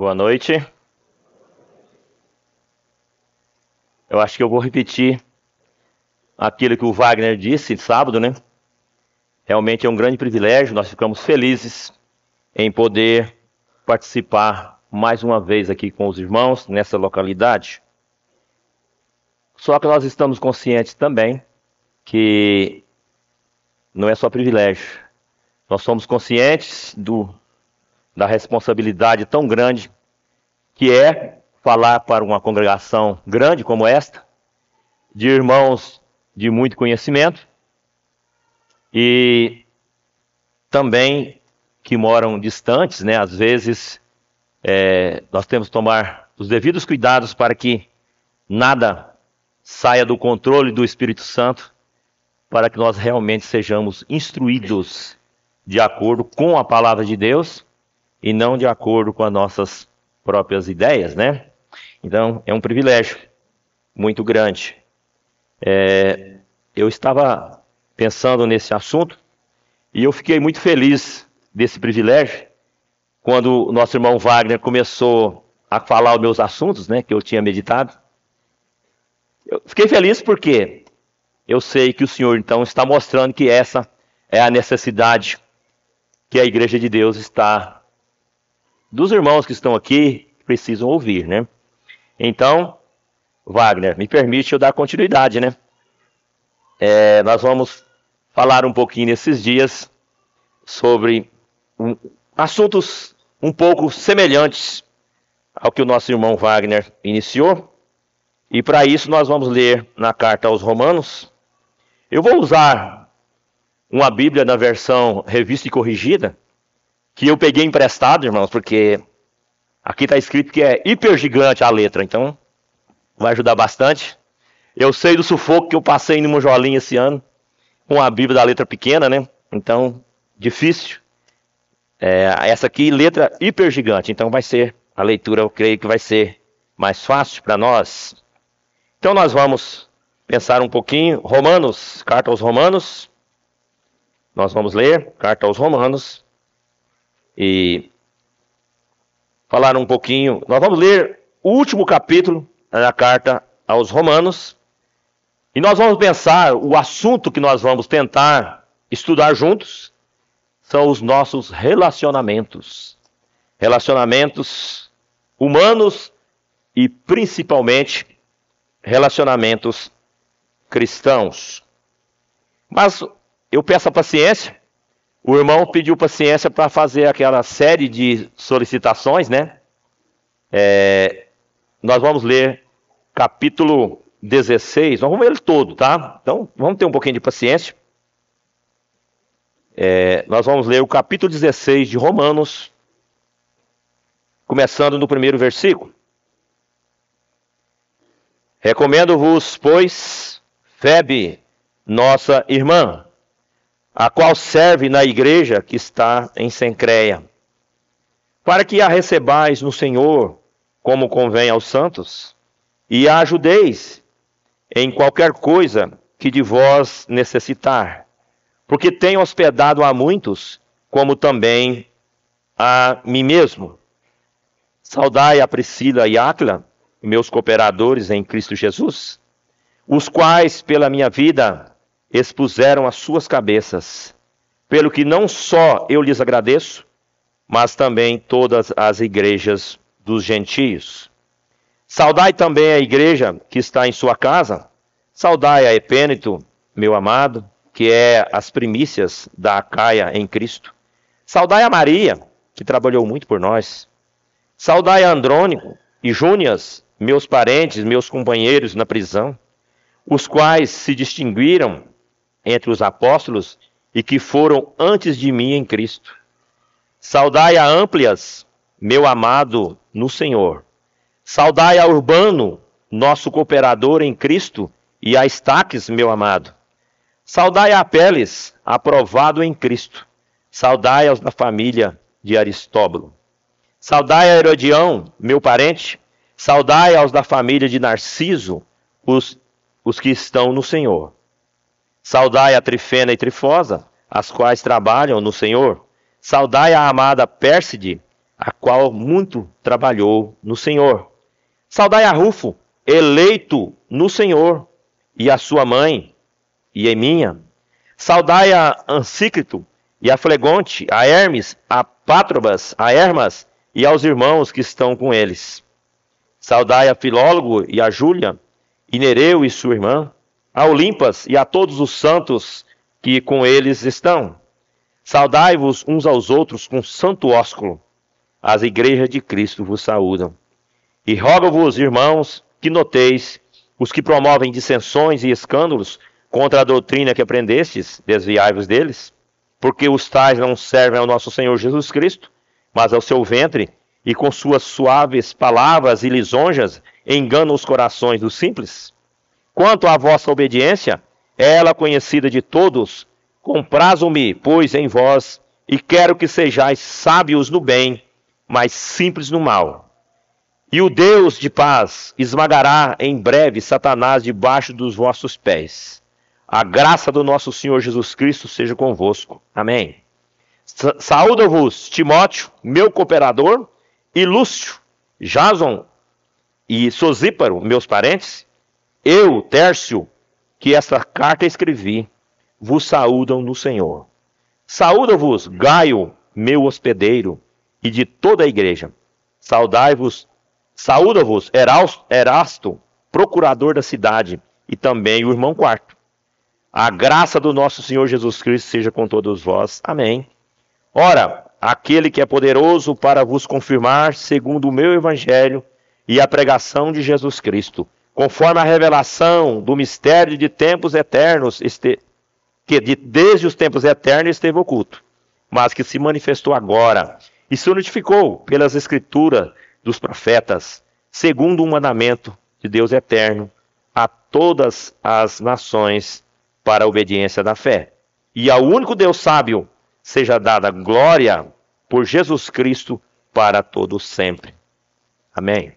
Boa noite. Eu acho que eu vou repetir aquilo que o Wagner disse sábado, né? Realmente é um grande privilégio, nós ficamos felizes em poder participar mais uma vez aqui com os irmãos nessa localidade. Só que nós estamos conscientes também que não é só privilégio. Nós somos conscientes da responsabilidade tão grande que é falar para uma congregação grande como esta, de irmãos de muito conhecimento e também que moram distantes, né? Às vezes nós temos que tomar os devidos cuidados para que nada saia do controle do Espírito Santo, para que nós realmente sejamos instruídos de acordo com a palavra de Deus e não de acordo com as nossas próprias ideias, né? Então, é um privilégio muito grande. Eu estava pensando nesse assunto e eu fiquei muito feliz desse privilégio quando o nosso irmão Wagner começou a falar os meus assuntos, né, que eu tinha meditado. Eu fiquei feliz porque eu sei que o Senhor, então, está mostrando que essa é a necessidade que a Igreja de Deus está, dos irmãos que estão aqui, precisam ouvir, né? Então, Wagner, me permite eu dar continuidade, né? Nós vamos falar um pouquinho nesses dias sobre assuntos um pouco semelhantes ao que o nosso irmão Wagner iniciou. E para isso nós vamos ler na carta aos Romanos. Eu vou usar uma Bíblia na versão revista e corrigida, que eu peguei emprestado, irmãos, porque aqui está escrito que é hiper gigante a letra, então vai ajudar bastante. Eu sei do sufoco que eu passei em Mojolinha esse ano, com a Bíblia da letra pequena, né? Então, difícil. Essa aqui, letra hiper gigante, então vai ser, a leitura eu creio que vai ser mais fácil para nós. Então nós vamos pensar um pouquinho, Romanos, carta aos Romanos. Nós vamos ler, carta aos Romanos, e falar um pouquinho. Nós vamos ler o último capítulo da carta aos Romanos, e nós vamos pensar, o assunto que nós vamos tentar estudar juntos, são os nossos relacionamentos. Relacionamentos humanos e principalmente relacionamentos cristãos. Mas eu peço a paciência. O irmão pediu paciência para fazer aquela série de solicitações, né? Nós vamos ler capítulo 16, nós vamos ler ele todo, tá? Então, vamos ter um pouquinho de paciência. Nós vamos ler o capítulo 16 de Romanos, começando no primeiro versículo. Recomendo-vos, pois, Febe, nossa irmã, a qual serve na igreja que está em Cencreia, para que a recebais no Senhor, como convém aos santos, e a ajudeis em qualquer coisa que de vós necessitar, porque tenho hospedado a muitos, como também a mim mesmo. Saudai a Priscila e Áquila, meus cooperadores em Cristo Jesus, os quais pela minha vida expuseram as suas cabeças, pelo que não só eu lhes agradeço, mas também todas as igrejas dos gentios. Saudai também a igreja que está em sua casa, saudai a Epêneto, meu amado, que é as primícias da Acaia em Cristo. Saudai a Maria, que trabalhou muito por nós. Saudai a Andrônico e Júnias, meus parentes, meus companheiros na prisão, os quais se distinguiram entre os apóstolos e que foram antes de mim em Cristo. Saudai a Amplias, meu amado no Senhor. Saudai a Urbano, nosso cooperador em Cristo, e a Estaques, meu amado. Saudai a Apeles, aprovado em Cristo. Saudai aos da família de Aristóbulo. Saudai a Herodião, meu parente. Saudai aos da família de Narciso, os que estão no Senhor. Saudai a Trifena e Trifosa, as quais trabalham no Senhor. Saudai a amada Pérside, a qual muito trabalhou no Senhor. Saudai a Rufo, eleito no Senhor, e a sua mãe, e Eminha. Saudai a Ansícrito, e a Flegonte, a Hermes, a Pátrobas, a Hermas, e aos irmãos que estão com eles. Saudai a Filólogo e a Júlia, e Nereu e sua irmã, a Olimpas e a todos os santos que com eles estão. Saudai-vos uns aos outros com santo ósculo. As igrejas de Cristo vos saúdam. E rogo-vos, irmãos, que noteis os que promovem dissensões e escândalos contra a doutrina que aprendestes, desviai-vos deles, porque os tais não servem ao nosso Senhor Jesus Cristo, mas ao seu ventre, e com suas suaves palavras e lisonjas enganam os corações dos simples. Quanto à vossa obediência, é ela conhecida de todos. Comprazo-me, pois, em vós, e quero que sejais sábios no bem, mas simples no mal. E o Deus de paz esmagará em breve Satanás debaixo dos vossos pés. A graça do nosso Senhor Jesus Cristo seja convosco. Amém. Saúdo-vos, Timóteo, meu cooperador, e Lúcio, Jason e Sosíparo, meus parentes. Eu, Tércio, que esta carta escrevi, vos saúdam no Senhor. Saúda-vos, Gaio, meu hospedeiro, e de toda a igreja. Saúda-vos, Erasto, procurador da cidade, e também o irmão Quarto. A graça do nosso Senhor Jesus Cristo seja com todos vós. Amém. Ora, aquele que é poderoso para vos confirmar, segundo o meu evangelho e a pregação de Jesus Cristo, conforme a revelação do mistério de tempos eternos, desde os tempos eternos esteve oculto, mas que se manifestou agora e se notificou pelas escrituras dos profetas, segundo o mandamento de Deus eterno, a todas as nações para a obediência da fé. E ao único Deus sábio seja dada glória por Jesus Cristo para todos sempre. Amém.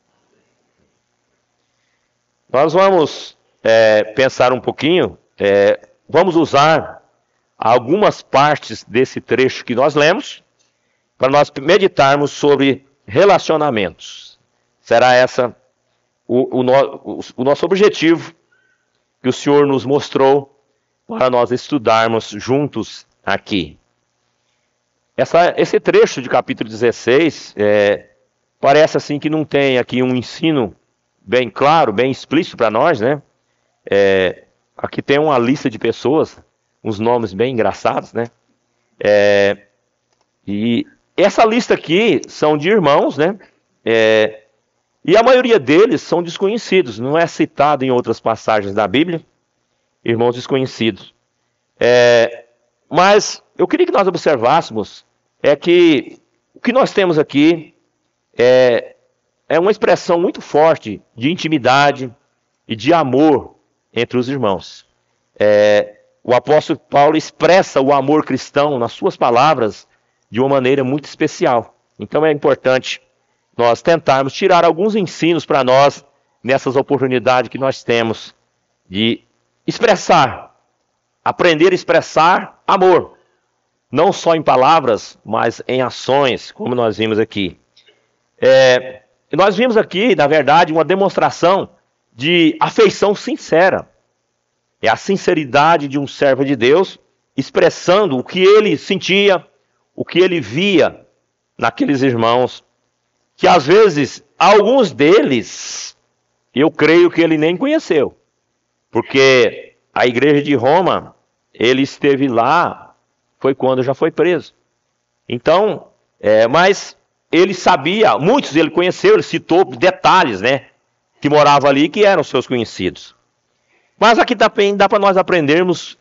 Nós vamos pensar um pouquinho, vamos usar algumas partes desse trecho que nós lemos para nós meditarmos sobre relacionamentos. Será essa o nosso objetivo que o Senhor nos mostrou para nós estudarmos juntos aqui. Esse trecho de capítulo 16 parece assim que não tem aqui um ensino bem claro, bem explícito para nós, né? Aqui tem uma lista de pessoas, uns nomes bem engraçados, né? E essa lista aqui são de irmãos, né? E a maioria deles são desconhecidos, não é citado em outras passagens da Bíblia, irmãos desconhecidos. Mas eu queria que nós observássemos que o que nós temos aqui é uma expressão muito forte de intimidade e de amor entre os irmãos. O apóstolo Paulo expressa o amor cristão nas suas palavras de uma maneira muito especial. Então é importante nós tentarmos tirar alguns ensinos para nós nessas oportunidades que nós temos de expressar, aprender a expressar amor. Não só em palavras, mas em ações, como nós vimos aqui. Nós vimos aqui, na verdade, uma demonstração de afeição sincera. É a sinceridade de um servo de Deus expressando o que ele sentia, o que ele via naqueles irmãos, que às vezes, alguns deles, eu creio que ele nem conheceu. Porque a igreja de Roma, ele esteve lá, foi quando já foi preso. Então, mas ele sabia, muitos ele conheceu, ele citou detalhes, né? Que moravam ali, que eram seus conhecidos. Mas aqui também dá para nós aprendermos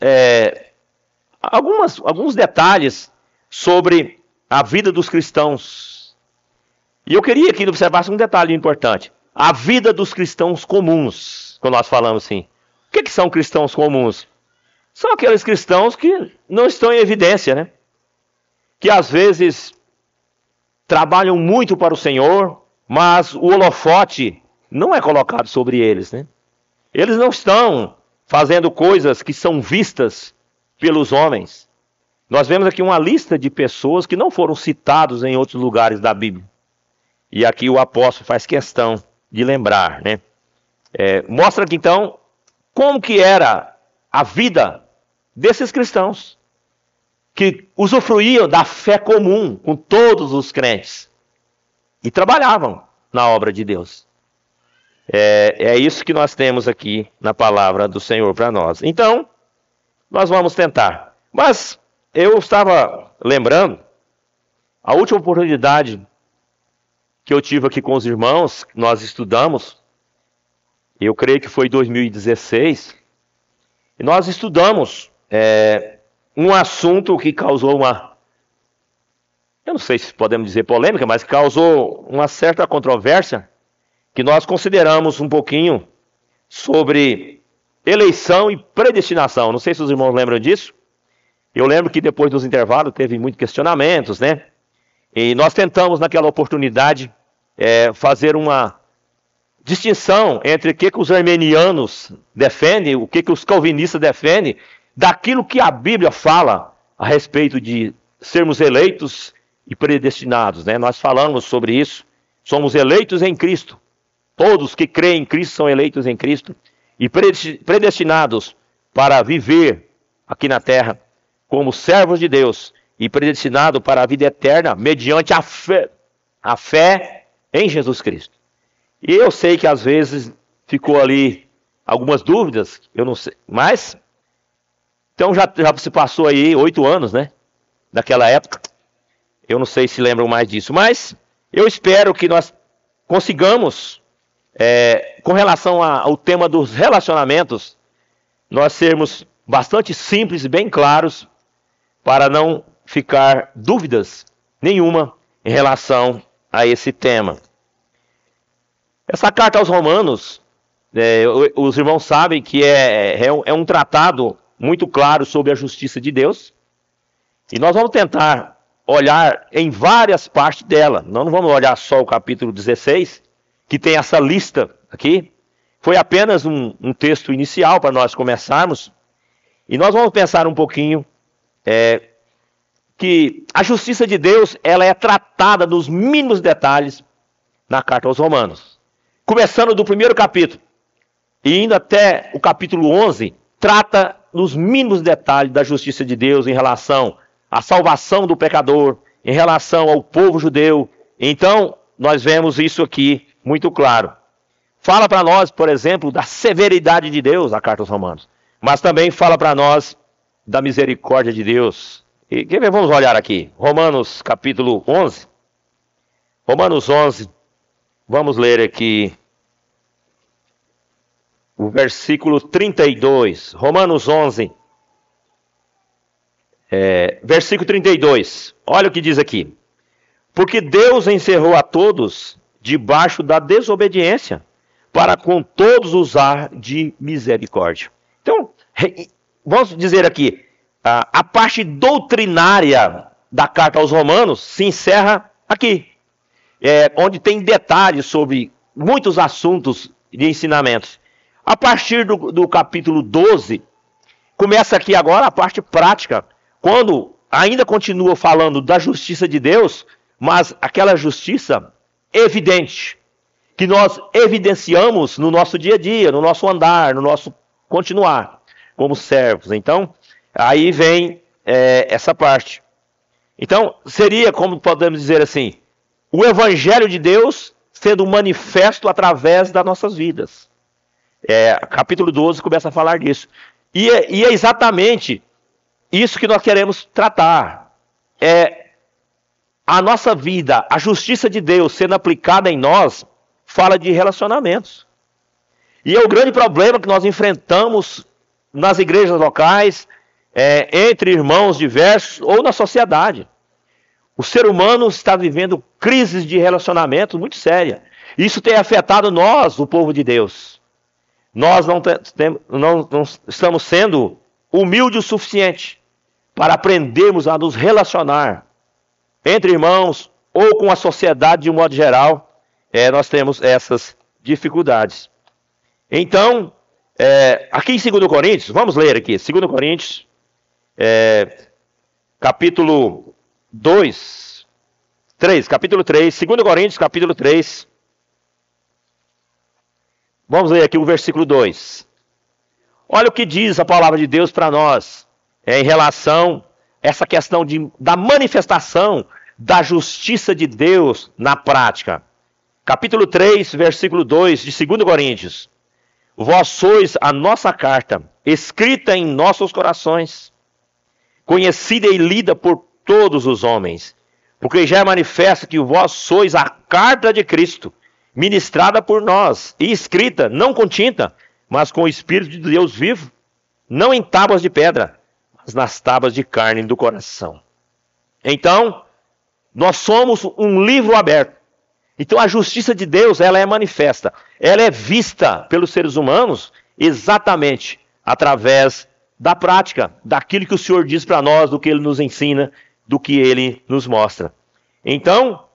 alguns detalhes sobre a vida dos cristãos. E eu queria que observasse um detalhe importante. A vida dos cristãos comuns, quando nós falamos assim. O que são cristãos comuns? São aqueles cristãos que não estão em evidência, né? Que às vezes trabalham muito para o Senhor, mas o holofote não é colocado sobre eles, né? Eles não estão fazendo coisas que são vistas pelos homens. nós vemos aqui uma lista de pessoas que não foram citados em outros lugares da Bíblia. E aqui o apóstolo faz questão de lembrar, né? Mostra aqui então como que era a vida desses cristãos que usufruíam da fé comum com todos os crentes e trabalhavam na obra de Deus. É isso que nós temos aqui na palavra do Senhor para nós. Então, nós vamos tentar. Mas eu estava lembrando, a última oportunidade que eu tive aqui com os irmãos, nós estudamos, eu creio que foi em 2016, e nós estudamos um assunto que causou eu não sei se podemos dizer polêmica, mas causou uma certa controvérsia, que nós consideramos um pouquinho sobre eleição e predestinação. Não sei se os irmãos lembram disso. Eu lembro que depois dos intervalos teve muitos questionamentos, né? E nós tentamos naquela oportunidade fazer uma distinção entre o que os armenianos defendem, o que os calvinistas defendem, daquilo que a Bíblia fala a respeito de sermos eleitos e predestinados, né? Nós falamos sobre isso. Somos eleitos em Cristo. Todos que creem em Cristo são eleitos em Cristo e predestinados para viver aqui na terra como servos de Deus e predestinados para a vida eterna mediante a fé em Jesus Cristo. E eu sei que às vezes ficou ali algumas dúvidas, eu não sei, mas então já se passou aí 8 anos, né? Daquela época. Eu não sei se lembram mais disso, mas eu espero que nós consigamos, com relação ao tema dos relacionamentos, nós sermos bastante simples e bem claros para não ficar dúvidas nenhuma em relação a esse tema. Essa carta aos Romanos, os irmãos sabem que é um tratado muito claro sobre a justiça de Deus, e nós vamos tentar olhar em várias partes dela. Nós não vamos olhar só o capítulo 16, que tem essa lista aqui. Foi apenas um texto inicial para nós começarmos. E nós vamos pensar um pouquinho que a justiça de Deus ela é tratada nos mínimos detalhes na carta aos Romanos. Começando do primeiro capítulo e indo até o capítulo 11, trata nos mínimos detalhes da justiça de Deus em relação à salvação do pecador, em relação ao povo judeu. Então, nós vemos isso aqui muito claro. Fala para nós, por exemplo, da severidade de Deus, a carta aos Romanos. Mas também fala para nós da misericórdia de Deus. E vamos olhar aqui. Romanos capítulo 11. Romanos 11. Vamos ler aqui o versículo 32. Romanos 11. Versículo 32. Olha o que diz aqui. Porque Deus encerrou a todos debaixo da desobediência, para com todos usar de misericórdia. Então, vamos dizer aqui, a parte doutrinária da carta aos Romanos se encerra aqui, onde tem detalhes sobre muitos assuntos de ensinamentos. A partir do capítulo 12, começa aqui agora a parte prática, quando ainda continua falando da justiça de Deus, mas aquela justiça evidente, que nós evidenciamos no nosso dia a dia, no nosso andar, no nosso continuar como servos. Então, aí vem essa parte. Então, seria, como podemos dizer assim, o Evangelho de Deus sendo manifesto através das nossas vidas. Capítulo 12 começa a falar disso. E é exatamente isso que nós queremos tratar. A nossa vida, a justiça de Deus sendo aplicada em nós, fala de relacionamentos. E é o grande problema que nós enfrentamos nas igrejas locais, entre irmãos diversos ou na sociedade. O ser humano está vivendo crises de relacionamento muito sérias. Isso tem afetado nós, o povo de Deus. Nós não estamos sendo humildes o suficiente para aprendermos a nos relacionar entre irmãos ou com a sociedade de um modo geral. Nós temos essas dificuldades. Então, aqui em 2 Coríntios, vamos ler aqui, 2 Coríntios, capítulo 2, 3, capítulo 3, 2 Coríntios, capítulo 3. Vamos ler aqui o versículo 2. Olha o que diz a palavra de Deus para nós em relação a essa questão da manifestação da justiça de Deus na prática. Capítulo 3, versículo 2 de 2 Coríntios. Vós sois a nossa carta, escrita em nossos corações, conhecida e lida por todos os homens, porque já é manifesto que vós sois a carta de Cristo, ministrada por nós e escrita, não com tinta, mas com o Espírito de Deus vivo, não em tábuas de pedra, mas nas tábuas de carne do coração. Então, nós somos um livro aberto. Então a justiça de Deus, ela é manifesta, ela é vista pelos seres humanos exatamente através da prática, daquilo que o Senhor diz para nós, do que Ele nos ensina, do que Ele nos mostra. Então,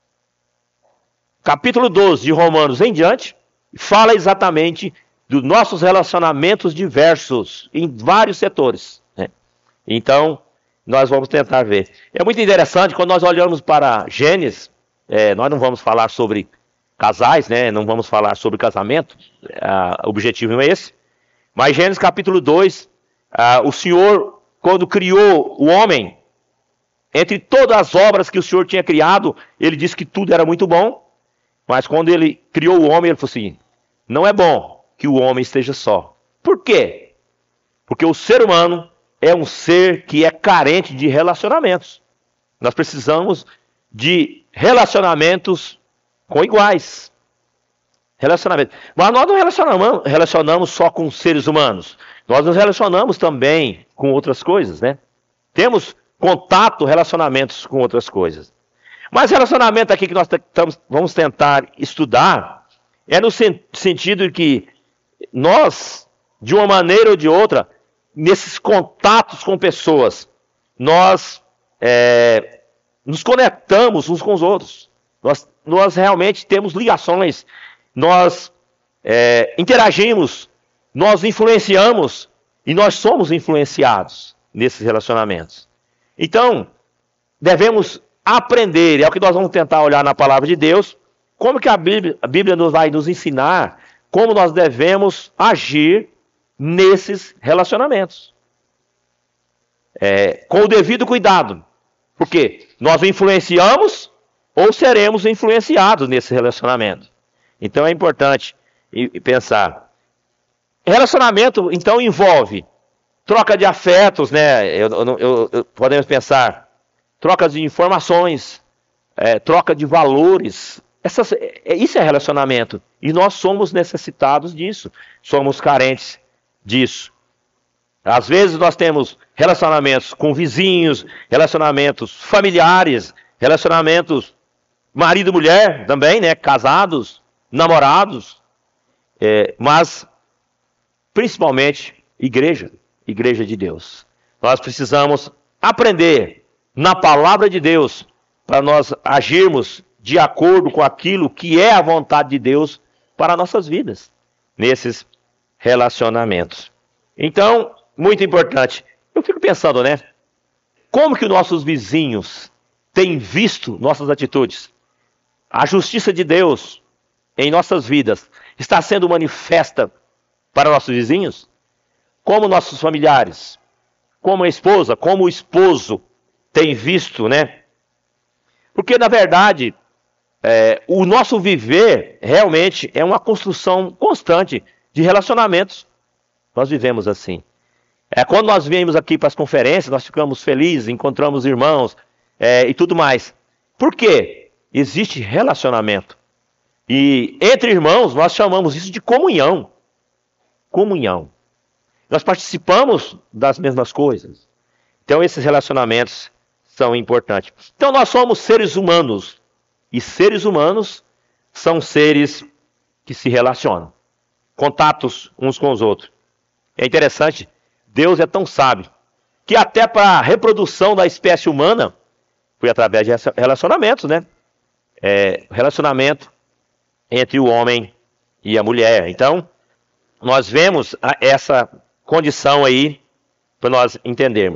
capítulo 12 de Romanos em diante, fala exatamente dos nossos relacionamentos diversos, em vários setores, né? Então, nós vamos tentar ver. É muito interessante, quando nós olhamos para Gênesis, nós não vamos falar sobre casais, né? Não vamos falar sobre casamento, o objetivo não é esse. Mas Gênesis capítulo 2, o Senhor, quando criou o homem, entre todas as obras que o Senhor tinha criado, Ele disse que tudo era muito bom. Mas quando Ele criou o homem, Ele falou assim, não é bom que o homem esteja só. Por quê? Porque o ser humano é um ser que é carente de relacionamentos. Nós precisamos de relacionamentos com iguais. Relacionamento. Mas nós não relacionamos só com seres humanos. Nós nos relacionamos também com outras coisas, né? Temos contato, relacionamentos com outras coisas. Mas relacionamento aqui que nós vamos tentar estudar é no sentido de que nós, de uma maneira ou de outra, nesses contatos com pessoas, nós nos conectamos uns com os outros. Nós realmente temos ligações, nós interagimos, nós influenciamos e nós somos influenciados nesses relacionamentos. Então, devemos aprender, é o que nós vamos tentar olhar na palavra de Deus, como que a Bíblia vai nos ensinar como nós devemos agir nesses relacionamentos. Com o devido cuidado, porque nós influenciamos ou seremos influenciados nesse relacionamento. Então é importante pensar. Relacionamento, então, envolve troca de afetos, né? Podemos pensar, trocas de informações, troca de valores. Isso é relacionamento. E nós somos necessitados disso. Somos carentes disso. Às vezes nós temos relacionamentos com vizinhos, relacionamentos familiares, relacionamentos marido e mulher também, né? Casados, namorados. Mas, principalmente, igreja de Deus. Nós precisamos aprender na palavra de Deus para nós agirmos de acordo com aquilo que é a vontade de Deus para nossas vidas, nesses relacionamentos. Então, muito importante. Eu fico pensando, né? Como que os nossos vizinhos têm visto nossas atitudes? A justiça de Deus em nossas vidas está sendo manifesta para nossos vizinhos? Como nossos familiares? Como a esposa? Como o esposo tem visto, né? Porque, na verdade, o nosso viver realmente é uma construção constante de relacionamentos. Nós vivemos assim. Quando nós viemos aqui para as conferências, nós ficamos felizes, encontramos irmãos e tudo mais. Por quê? Existe relacionamento. E entre irmãos, nós chamamos isso de comunhão. Comunhão. Nós participamos das mesmas coisas. Então, esses relacionamentos são importantes. Então, nós somos seres humanos. E seres humanos são seres que se relacionam. Contatos uns com os outros. É interessante, Deus é tão sábio, que até para a reprodução da espécie humana, foi através de relacionamentos, né? Relacionamento entre o homem e a mulher. Então, nós vemos essa condição aí para nós entendermos.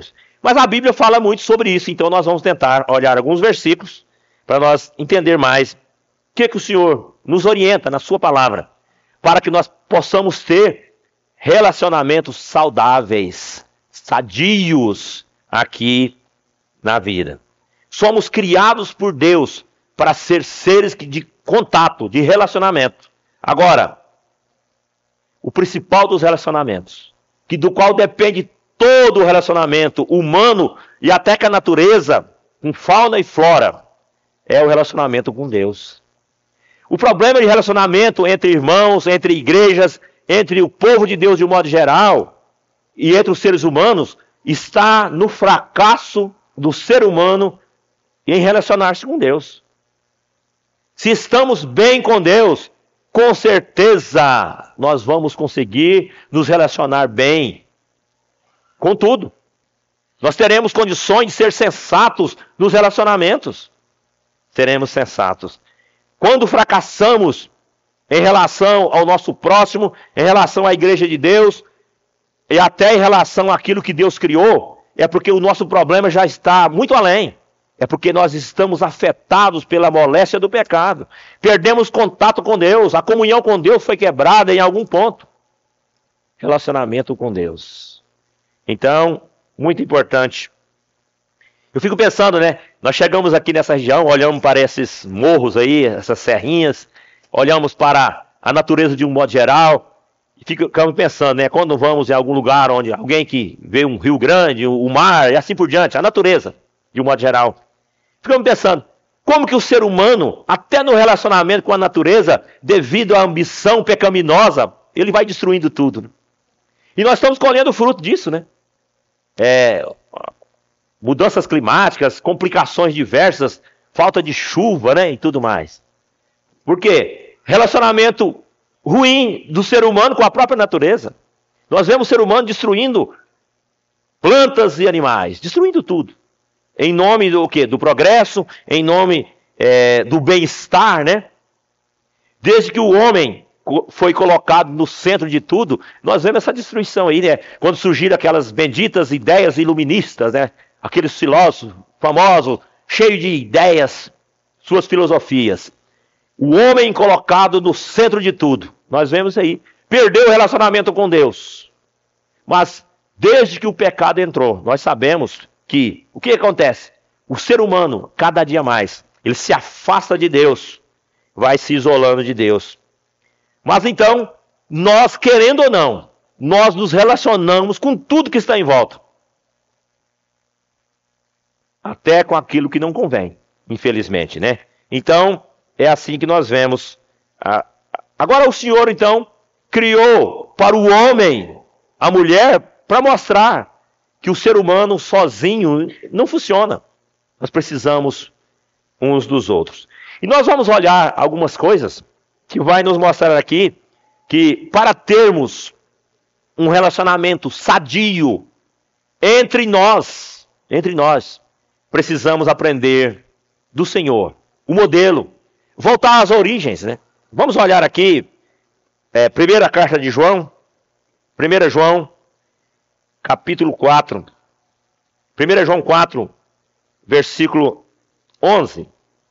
Mas a Bíblia fala muito sobre isso, então nós vamos tentar olhar alguns versículos para nós entender mais o que o Senhor nos orienta na sua palavra, para que nós possamos ter relacionamentos saudáveis, sadios aqui na vida. Somos criados por Deus para ser seres de contato, de relacionamento. Agora, o principal dos relacionamentos, do qual depende todo o relacionamento humano e até com a natureza, com fauna e flora, é o relacionamento com Deus. O problema de relacionamento entre irmãos, entre igrejas, entre o povo de Deus de um modo geral e entre os seres humanos está no fracasso do ser humano em relacionar-se com Deus. Se estamos bem com Deus, com certeza nós vamos conseguir nos relacionar bem com tudo. Nós teremos condições de ser sensatos nos relacionamentos. Seremos sensatos. Quando fracassamos em relação ao nosso próximo, em relação à igreja de Deus, e até em relação àquilo que Deus criou, é porque o nosso problema já está muito além. É porque nós estamos afetados pela moléstia do pecado. Perdemos contato com Deus, a comunhão com Deus foi quebrada em algum ponto. Relacionamento com Deus. Então, muito importante. Eu fico pensando, né? Nós chegamos aqui nessa região, olhamos para esses morros aí, essas serrinhas, olhamos para a natureza de um modo geral, e ficamos pensando, né? Quando vamos em algum lugar onde alguém que vê um rio grande, o mar e assim por diante, a natureza, de um modo geral. Ficamos pensando, como que o ser humano, até no relacionamento com a natureza, devido à ambição pecaminosa, ele vai destruindo tudo. Né? E nós estamos colhendo o fruto disso, né? Mudanças climáticas, complicações diversas, falta de chuva, né? E tudo mais. Por quê? Relacionamento ruim do ser humano com a própria natureza. Nós vemos o ser humano destruindo plantas e animais, destruindo tudo. Em nome do quê? Do progresso, em nome do bem-estar, né? Desde que o homem foi colocado no centro de tudo, nós vemos essa destruição aí, né? Quando surgiram aquelas benditas ideias iluministas, né? Aqueles filósofos famosos, cheios de ideias, suas filosofias. O homem colocado no centro de tudo. Nós vemos aí. Perdeu o relacionamento com Deus. Mas, desde que o pecado entrou, nós sabemos que, o que acontece? O ser humano, cada dia mais, ele se afasta de Deus, vai se isolando de Deus. Mas então, nós, querendo ou não, nós nos relacionamos com tudo que está em volta. Até com aquilo que não convém, infelizmente, né? Então, é assim que nós vemos. Agora o Senhor, então, criou para o homem, a mulher, para mostrar que o ser humano sozinho não funciona. Nós precisamos uns dos outros. E nós vamos olhar algumas coisas que vai nos mostrar aqui que para termos um relacionamento sadio entre nós, precisamos aprender do Senhor, o modelo, voltar às origens, né? Vamos olhar aqui, primeira carta de João, 1 João, capítulo 4, 1 João 4, versículo 11.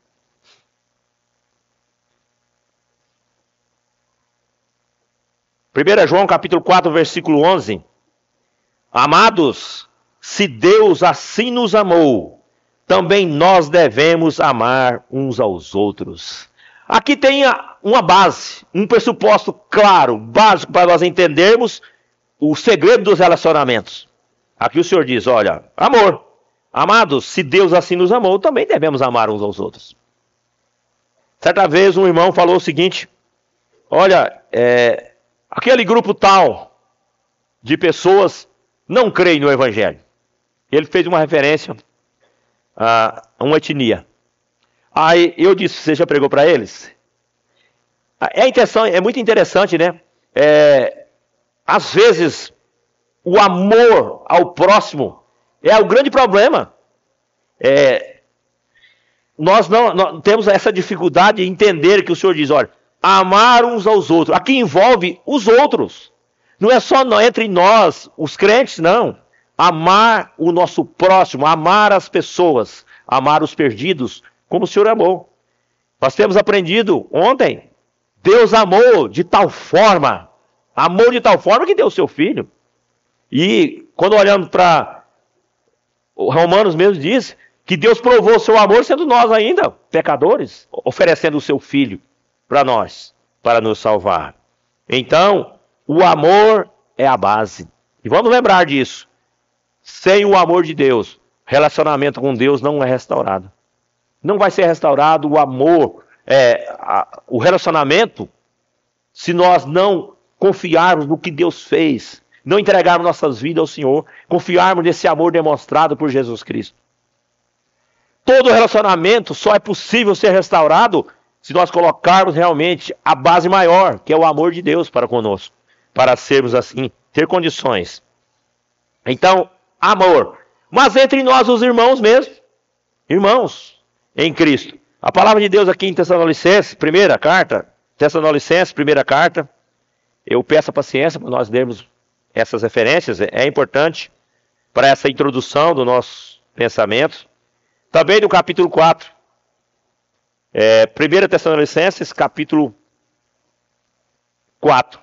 João capítulo 4, versículo 11. Amados, se Deus assim nos amou, também nós devemos amar uns aos outros. Aqui tem uma base, um pressuposto claro, básico para nós entendermos o segredo dos relacionamentos. Aqui o Senhor diz, olha, amor. Amados, se Deus assim nos amou, também devemos amar uns aos outros. Certa vez um irmão falou o seguinte, olha, aquele grupo tal de pessoas não creem no Evangelho. Ele fez uma referência a uma etnia. Aí eu disse, você já pregou para eles? É muito interessante, né? Às vezes, o amor ao próximo é o grande problema. Nós não temos essa dificuldade de entender que o Senhor diz, olha, amar uns aos outros. Aqui envolve os outros. Não é só entre nós, os crentes, não. amar o nosso próximo, amar as pessoas, amar os perdidos, como o Senhor amou. Nós temos aprendido ontem, Deus amou de tal forma que deu o seu Filho. E quando olhamos para Romanos mesmo diz que Deus provou o seu amor sendo nós ainda pecadores, oferecendo o seu Filho para nós, para nos salvar. Então, o amor é a base. E vamos lembrar disso. Sem o amor de Deus, relacionamento com Deus não é restaurado. Não vai ser restaurado o amor, o relacionamento, se nós não confiarmos no que Deus fez, não entregarmos nossas vidas ao Senhor, confiarmos nesse amor demonstrado por Jesus Cristo. Todo relacionamento só é possível ser restaurado se nós colocarmos realmente a base maior, que é o amor de Deus para conosco, para sermos assim, ter condições. Então, amor. Mas entre nós os irmãos mesmo, irmãos em Cristo. A palavra de Deus aqui em Tessalonicenses, primeira carta, eu peço a paciência para nós lermos essas referências, é importante para essa introdução do nosso pensamento. Também no capítulo 4, 1 Tessalonicenses, capítulo 4.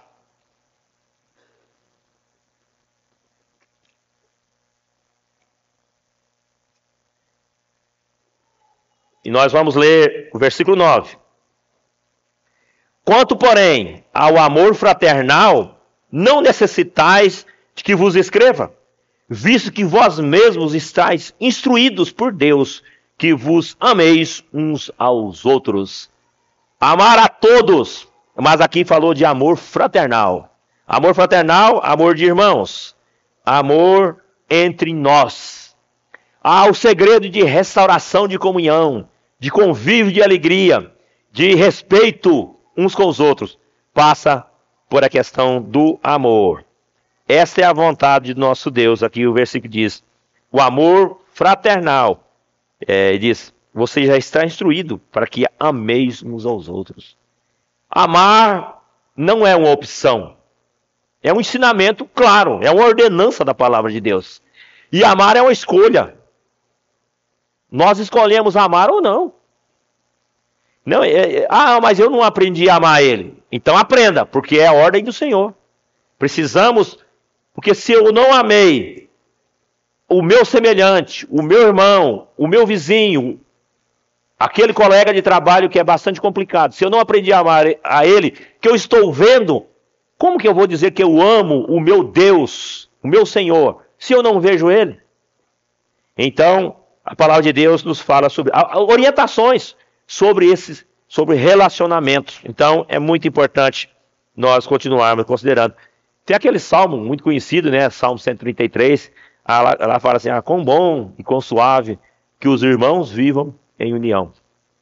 E nós vamos ler o versículo 9. Quanto, porém, ao amor fraternal, não necessitais de que vos escreva, visto que vós mesmos estáis instruídos por Deus, que vos ameis uns aos outros. Amar a todos, mas aqui falou de amor fraternal. Amor fraternal, amor de irmãos. Amor entre nós. Há o segredo de restauração de comunhão, de convívio de alegria, de respeito uns com os outros. Passa por a questão do amor. Esta é a vontade de nosso Deus. Aqui o versículo diz, o amor fraternal. Diz, você já está instruído para que ameis uns aos outros. Amar não é uma opção. É um ensinamento claro, é uma ordenança da palavra de Deus. E amar é uma escolha. Nós escolhemos amar ou não. Não, mas eu não aprendi a amar ele. Então aprenda, porque é a ordem do Senhor. Precisamos, porque se eu não amei o meu semelhante, o meu irmão, o meu vizinho, aquele colega de trabalho que é bastante complicado, se eu não aprendi a amar a ele, que eu estou vendo, como que eu vou dizer que eu amo o meu Deus, o meu Senhor, se eu não vejo ele? Então, a palavra de Deus nos fala sobre orientações sobre relacionamentos. Então, é muito importante nós continuarmos considerando. Tem aquele salmo muito conhecido, né? Salmo 133. Ela fala assim, quão bom e quão suave que os irmãos vivam em união.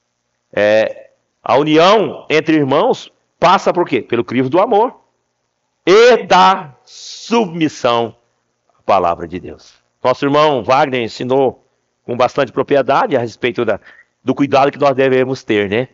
A união entre irmãos passa por quê? Pelo crivo do amor e da submissão à palavra de Deus. Nosso irmão Wagner ensinou com bastante propriedade a respeito do cuidado que nós devemos ter, né?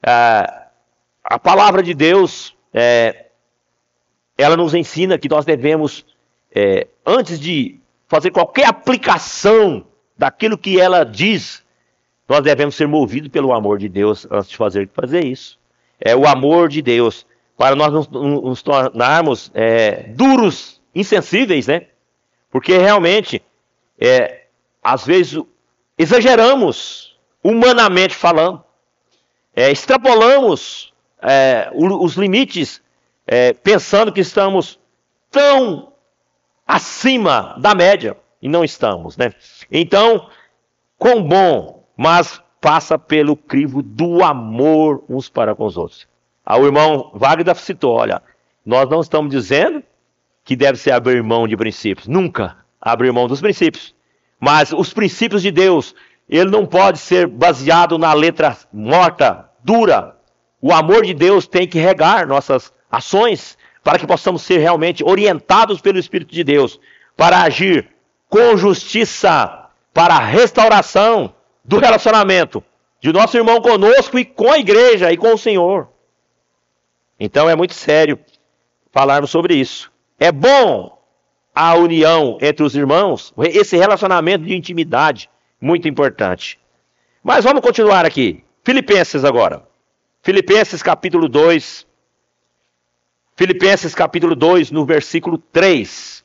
A palavra de Deus, ela nos ensina que nós devemos, antes de fazer qualquer aplicação daquilo que ela diz, nós devemos ser movidos pelo amor de Deus antes de fazer isso. É o amor de Deus, para nós nos tornarmos duros, insensíveis, né? Porque realmente, às vezes, exageramos, humanamente falando, extrapolamos os limites, pensando que estamos tão acima da média, e não estamos, né? Então, quão bom, mas passa pelo crivo do amor uns para com os outros. O irmão Wagner citou, olha, nós não estamos dizendo que deve ser abrir mão de princípios, nunca abrir mão dos princípios, mas os princípios de Deus, ele não pode ser baseado na letra morta, dura. O amor de Deus tem que regar nossas ações para que possamos ser realmente orientados pelo Espírito de Deus para agir com justiça para a restauração do relacionamento de nosso irmão conosco e com a igreja e com o Senhor. Então é muito sério falarmos sobre isso. É bom a união entre os irmãos, esse relacionamento de intimidade, muito importante. Mas vamos continuar aqui. Filipenses agora. Filipenses capítulo 2. Filipenses capítulo 2, no versículo 3.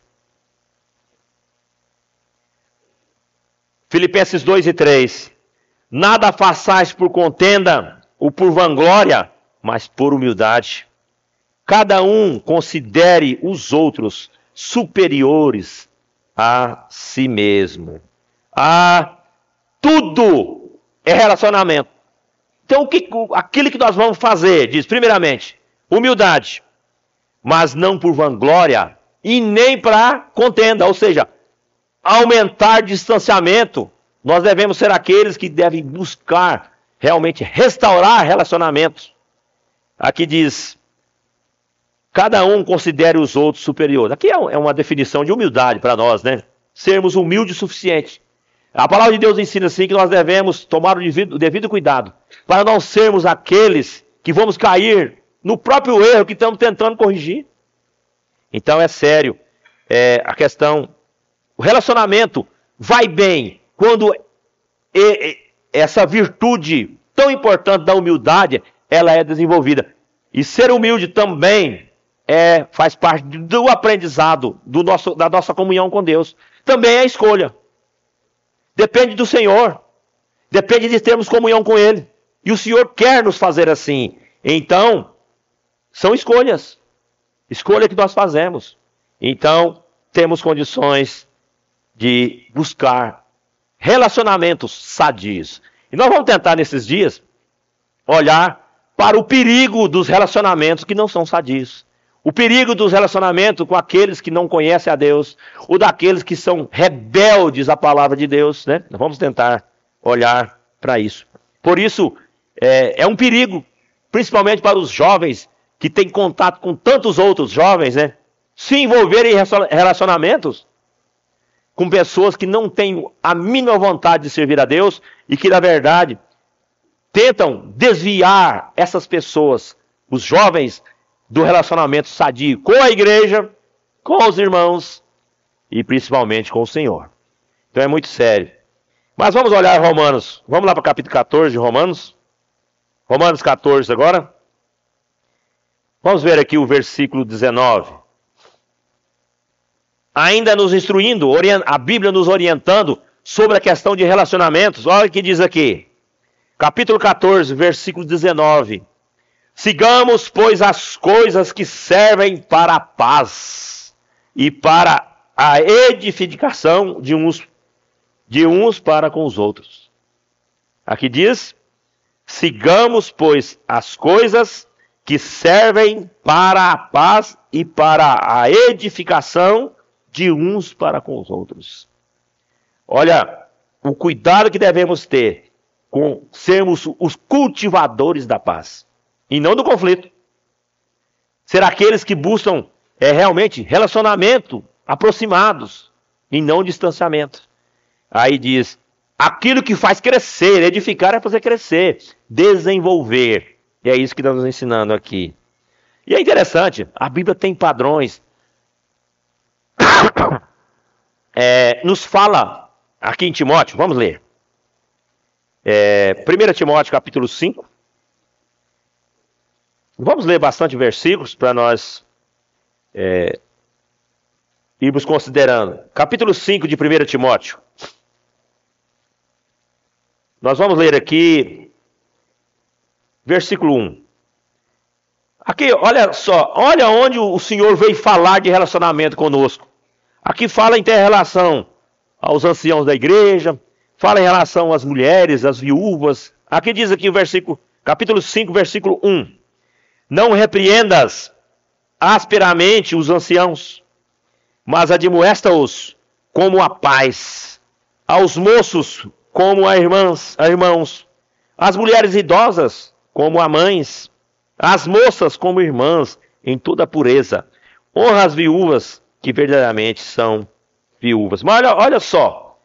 Filipenses 2 e 3. Nada façais por contenda ou por vanglória, mas por humildade. Cada um considere os outros superiores a si mesmo. Tudo é relacionamento. Então, aquilo que nós vamos fazer, diz, primeiramente, humildade, mas não por vanglória e nem para contenda, ou seja, aumentar distanciamento. Nós devemos ser aqueles que devem buscar realmente restaurar relacionamentos. Aqui diz, cada um considere os outros superiores. Aqui é uma definição de humildade para nós, né? Sermos humildes o suficiente. A palavra de Deus ensina assim que nós devemos tomar o devido cuidado para não sermos aqueles que vamos cair no próprio erro que estamos tentando corrigir. Então é sério, a questão, o relacionamento vai bem quando essa virtude tão importante da humildade, ela é desenvolvida. E ser humilde também faz parte do aprendizado da nossa comunhão com Deus. Também é escolha. Depende do Senhor. Depende de termos comunhão com Ele. E o Senhor quer nos fazer assim. Então, são escolhas. Escolha que nós fazemos. Então, temos condições de buscar relacionamentos sadios. E nós vamos tentar nesses dias olhar para o perigo dos relacionamentos que não são sadios. O perigo dos relacionamentos com aqueles que não conhecem a Deus, ou daqueles que são rebeldes à palavra de Deus, né? Nós vamos tentar olhar para isso. Por isso, é um perigo, principalmente para os jovens que têm contato com tantos outros jovens, né? Se envolverem em relacionamentos com pessoas que não têm a mínima vontade de servir a Deus e que, na verdade, tentam desviar essas pessoas, os jovens, do relacionamento sadio com a igreja, com os irmãos e principalmente com o Senhor. Então é muito sério. Mas vamos olhar Romanos. Vamos lá para o capítulo 14 de Romanos. Romanos 14 agora. Vamos ver aqui o versículo 19. Ainda nos instruindo, a Bíblia nos orientando sobre a questão de relacionamentos. Olha o que diz aqui. Capítulo 14, versículo 19. Sigamos, pois, as coisas que servem para a paz e para a edificação de uns para com os outros. Aqui diz, sigamos, pois, as coisas que servem para a paz e para a edificação de uns para com os outros. Olha, o cuidado que devemos ter com sermos os cultivadores da paz. E não do conflito. Ser aqueles que buscam realmente relacionamento aproximados e não distanciamento. Aí diz, aquilo que faz crescer, edificar é fazer crescer, desenvolver. E é isso que estamos ensinando aqui. E é interessante, a Bíblia tem padrões. Nos fala aqui em Timóteo, vamos ler. 1 Timóteo capítulo 5. Vamos ler bastante versículos para nós irmos considerando. Capítulo 5 de 1 Timóteo. Nós vamos ler aqui, versículo 1. Aqui, olha só, olha onde o Senhor veio falar de relacionamento conosco. Aqui fala em ter relação aos anciãos da igreja, fala em relação às mulheres, às viúvas. Aqui diz aqui o versículo, capítulo 5, versículo 1. Não repreendas asperamente os anciãos, mas admoesta-os como a paz, aos moços como a irmãos, às mulheres idosas como a mães, às moças como irmãs, em toda a pureza. Honra as viúvas que verdadeiramente são viúvas. Mas olha só,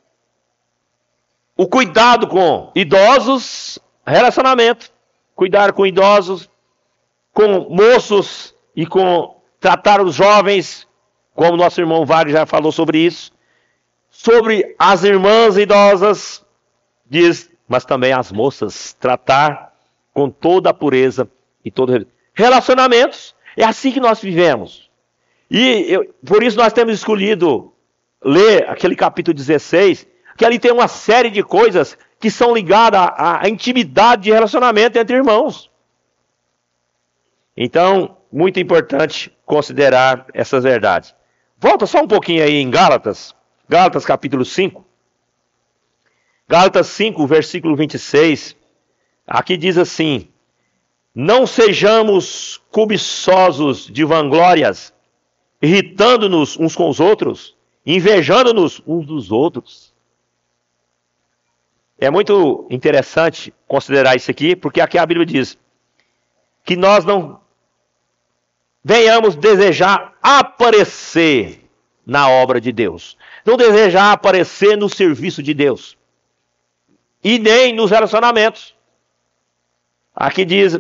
o cuidado com idosos, relacionamento, cuidar com idosos, com moços e com tratar os jovens como nosso irmão Wagner já falou sobre isso. Sobre as irmãs idosas, diz, mas também as moças, tratar com toda a pureza e todo relacionamentos. É assim que nós vivemos. Por isso nós temos escolhido ler aquele capítulo 16, que ali tem uma série de coisas que são ligadas à intimidade de relacionamento entre irmãos. Então, muito importante considerar essas verdades. Volta só um pouquinho aí em Gálatas capítulo 5. Gálatas 5, versículo 26. Aqui diz assim: não sejamos cobiçosos de vanglórias, irritando-nos uns com os outros, invejando-nos uns dos outros. É muito interessante considerar isso aqui, porque aqui a Bíblia diz que nós não venhamos desejar aparecer na obra de Deus. Não desejar aparecer no serviço de Deus. E nem nos relacionamentos. Aqui diz,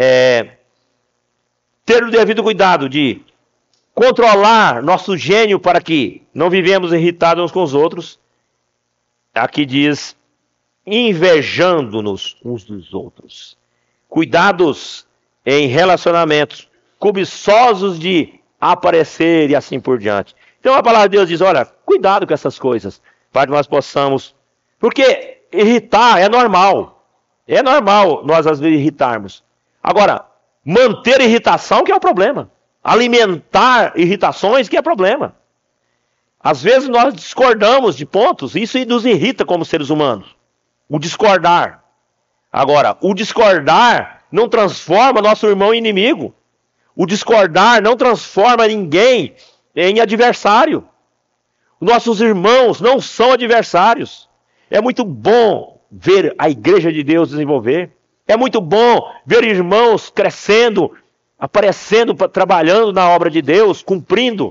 ter o devido cuidado de controlar nosso gênio para que não vivemos irritados uns com os outros. Aqui diz, invejando-nos uns dos outros. Cuidados em relacionamentos, cobiçosos de aparecer e assim por diante. Então a palavra de Deus diz, olha, cuidado com essas coisas, para que nós possamos... Porque irritar é normal. É normal nós às vezes irritarmos. Agora, manter irritação que é o problema. Alimentar irritações que é problema. Às vezes nós discordamos de pontos, isso nos irrita como seres humanos. O discordar. Agora, o discordar não transforma nosso irmão em inimigo. O discordar não transforma ninguém em adversário. Nossos irmãos não são adversários. É muito bom ver a igreja de Deus desenvolver. É muito bom ver irmãos crescendo, aparecendo, trabalhando na obra de Deus, cumprindo.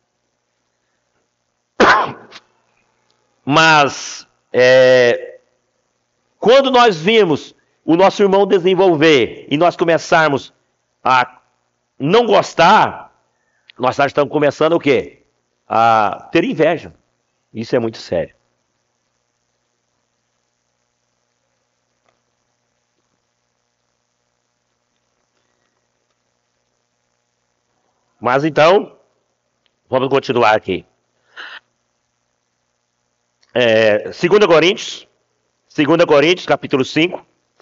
Mas, quando nós vimos o nosso irmão desenvolver e nós começarmos a não gostar, nós estamos começando o quê? A ter inveja. Isso é muito sério. Mas então, vamos continuar aqui. 2 Coríntios, capítulo 5.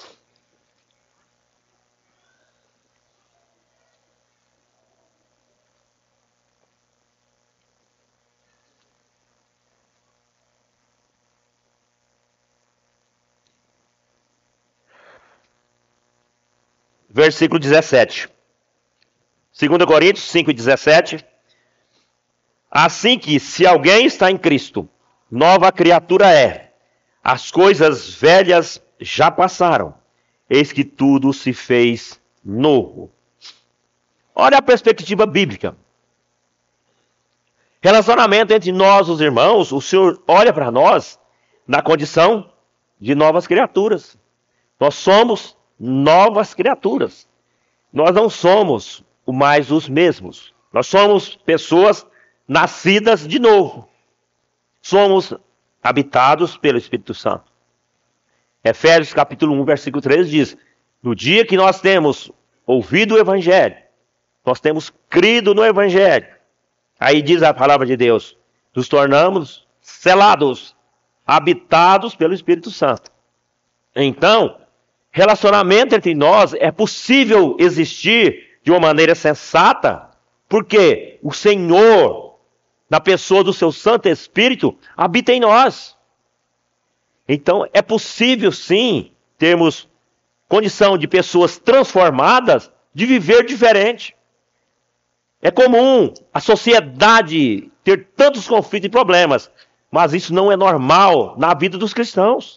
Versículo 17. 2 Coríntios 5:17. Assim que, se alguém está em Cristo, nova criatura é. As coisas velhas já passaram. Eis que tudo se fez novo. Olha a perspectiva bíblica. Relacionamento entre nós, os irmãos, o Senhor olha para nós na condição de novas criaturas. Nós somos novas criaturas. Nós não somos mais os mesmos. Nós somos pessoas nascidas de novo. Somos habitados pelo Espírito Santo. Efésios capítulo 1, versículo 13 diz: no dia que nós temos ouvido o Evangelho, nós temos crido no Evangelho, aí diz a palavra de Deus, nos tornamos selados, habitados pelo Espírito Santo. Então, relacionamento entre nós é possível existir de uma maneira sensata, porque o Senhor, na pessoa do seu Santo Espírito, habita em nós. Então, é possível sim termos condição de pessoas transformadas de viver diferente. É comum a sociedade ter tantos conflitos e problemas, mas isso não é normal na vida dos cristãos.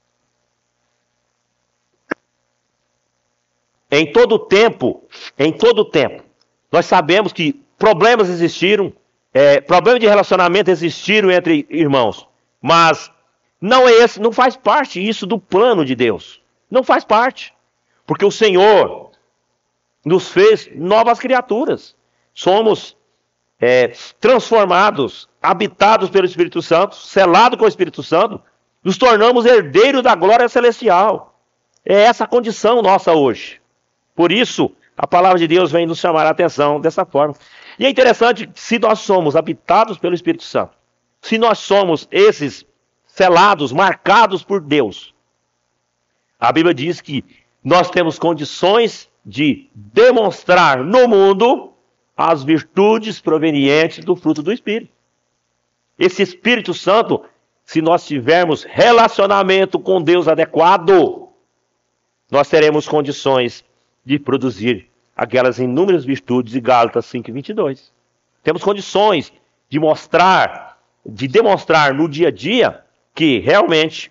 Em todo tempo, nós sabemos que problemas existiram, problemas de relacionamento existiram entre irmãos, mas não faz parte isso do plano de Deus. Não faz parte, porque o Senhor nos fez novas criaturas. Somos transformados, habitados pelo Espírito Santo, selados com o Espírito Santo, nos tornamos herdeiros da glória celestial. É essa a condição nossa hoje. Por isso, a palavra de Deus vem nos chamar a atenção dessa forma. E é interessante que se nós somos habitados pelo Espírito Santo, se nós somos esses selados, marcados por Deus, a Bíblia diz que nós temos condições de demonstrar no mundo as virtudes provenientes do fruto do Espírito. Esse Espírito Santo, se nós tivermos relacionamento com Deus adequado, nós teremos condições de produzir aquelas inúmeras virtudes de Gálatas 5:22. Temos condições de demonstrar no dia a dia que realmente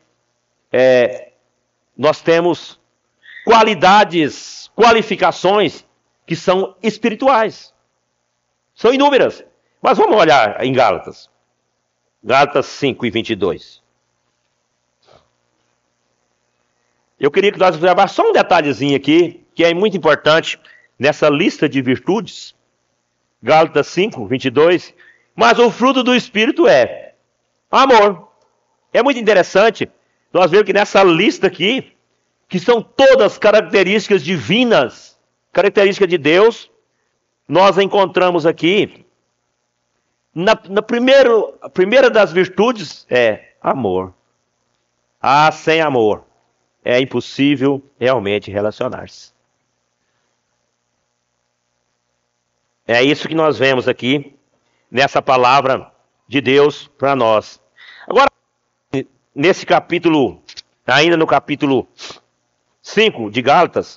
nós temos qualificações que são espirituais. São inúmeras. Mas vamos olhar em Gálatas. Gálatas 5:22. Eu queria que nós observássemos só um detalhezinho aqui, que é muito importante nessa lista de virtudes. Gálatas 5:22. Mas o fruto do Espírito é amor. É muito interessante nós vemos que nessa lista aqui, que são todas características divinas, características de Deus, nós encontramos aqui, a primeira das virtudes é amor. Sem amor é impossível realmente relacionar-se. É isso que nós vemos aqui, nessa palavra de Deus para nós. Agora, nesse capítulo, ainda no capítulo 5 de Gálatas,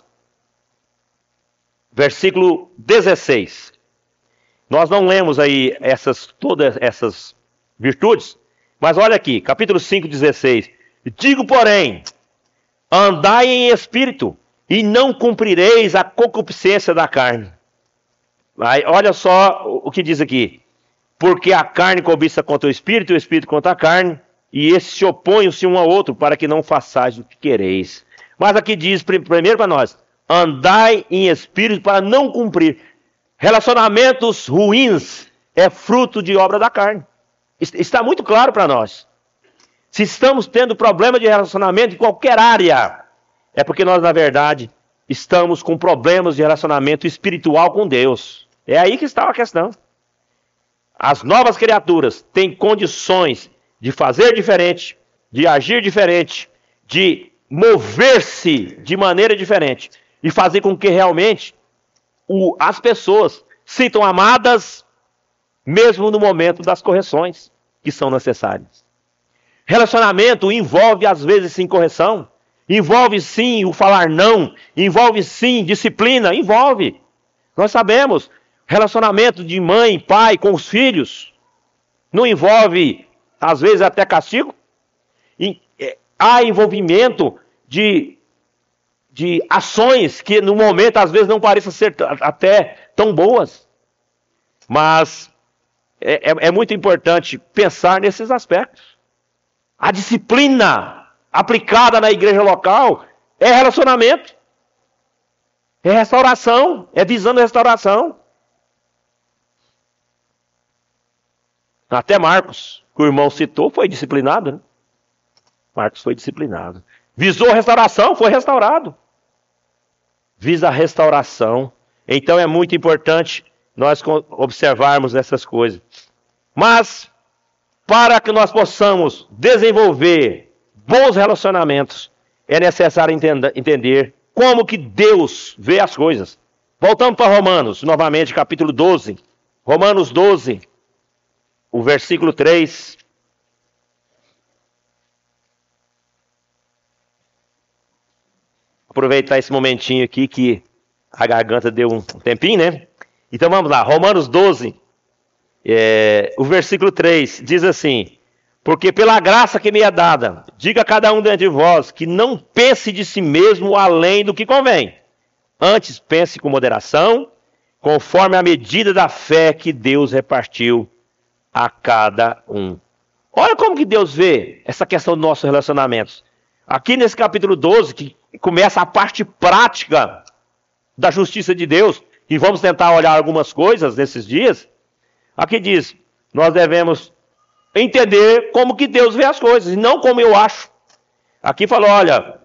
versículo 16. Nós não lemos aí todas essas virtudes, mas olha aqui, capítulo 5:16. Digo, porém, andai em espírito, e não cumprireis a concupiscência da carne. Aí, olha só o que diz aqui. Porque a carne cobiça contra o espírito, e o espírito contra a carne, e esses se opõem-se um ao outro, para que não façais o que quereis. Mas aqui diz, primeiro para nós, andai em espírito para não cumprir. Relacionamentos ruins é fruto de obra da carne. Está muito claro para nós. Se estamos tendo problema de relacionamento em qualquer área, é porque nós, na verdade, estamos com problemas de relacionamento espiritual com Deus. É aí que está a questão. As novas criaturas têm condições de fazer diferente, de agir diferente, de mover-se de maneira diferente e fazer com que realmente as pessoas sintam amadas mesmo no momento das correções que são necessárias. Relacionamento envolve às vezes sim correção, envolve sim o falar não, envolve sim disciplina, envolve. Nós sabemos, relacionamento de mãe e pai com os filhos não envolve às vezes até castigo. Há envolvimento de ações que no momento às vezes não parecem ser até tão boas. Mas é muito importante pensar nesses aspectos. A disciplina aplicada na igreja local é relacionamento. É restauração, é visando restauração. Até Marcos, que o irmão citou, foi disciplinado, né? Marcos foi disciplinado. Visou a restauração, foi restaurado. Visa a restauração. Então é muito importante nós observarmos essas coisas. Mas, para que nós possamos desenvolver bons relacionamentos, é necessário entender como que Deus vê as coisas. Voltamos para Romanos, novamente, capítulo 12. Romanos 12, o versículo 3. Aproveitar esse momentinho aqui que a garganta deu um tempinho, né? Então vamos lá, Romanos 12, o versículo 3, diz assim: porque pela graça que me é dada, diga a cada um de vós que não pense de si mesmo além do que convém. Antes pense com moderação, conforme a medida da fé que Deus repartiu a cada um. Olha como que Deus vê essa questão dos nossos relacionamentos. Aqui nesse capítulo 12, que começa a parte prática da justiça de Deus, e vamos tentar olhar algumas coisas nesses dias. Aqui diz, nós devemos entender como que Deus vê as coisas, e não como eu acho. Aqui falou, olha,